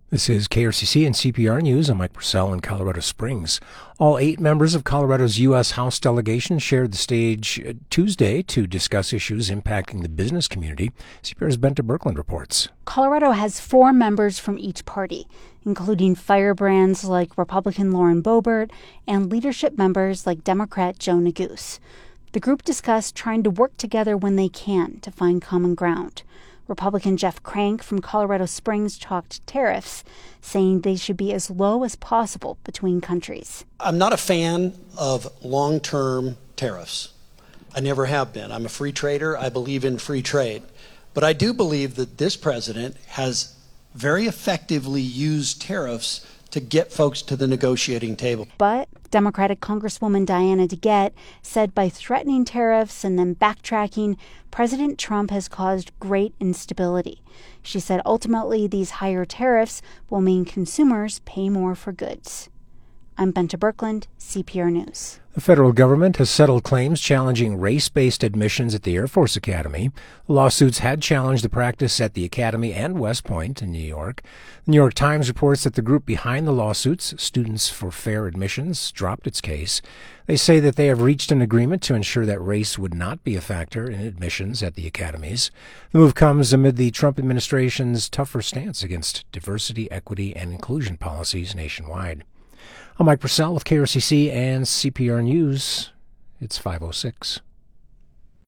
This is KRCC and CPR News. I'm Mike Purcell in Colorado Springs. All 8 members of Colorado's U.S. House delegation shared the stage Tuesday to discuss issues impacting the business community. CPR's Bente Birkeland reports. Colorado has 4 members from each party, including firebrands like Republican Lauren Boebert and leadership members like Democrat Joe Neguse. The group discussed trying to work together when they can to find common ground. Republican Jeff Crank from Colorado Springs chalked tariffs, saying they should be as low as possible between countries. I'm not a fan of long-term tariffs. I never have been. I'm a free trader. I believe in free trade. But I do believe that this president has very effectively used tariffs to get folks to the negotiating table. But Democratic Congresswoman Diana DeGette said by threatening tariffs and then backtracking, President Trump has caused great instability. She said ultimately these higher tariffs will mean consumers pay more for goods. I'm Bente Birkeland, CPR News. The federal government has settled claims challenging race-based admissions at the Air Force Academy. The lawsuits had challenged the practice at the Academy and West Point in New York. The New York Times reports that the group behind the lawsuits, Students for Fair Admissions, dropped its case. They say that they have reached an agreement to ensure that race would not be a factor in admissions at the academies. The move comes amid the Trump administration's tougher stance against diversity, equity, and inclusion policies nationwide. I'm Mike Purcell with KRCC and CPR News. It's 5:06.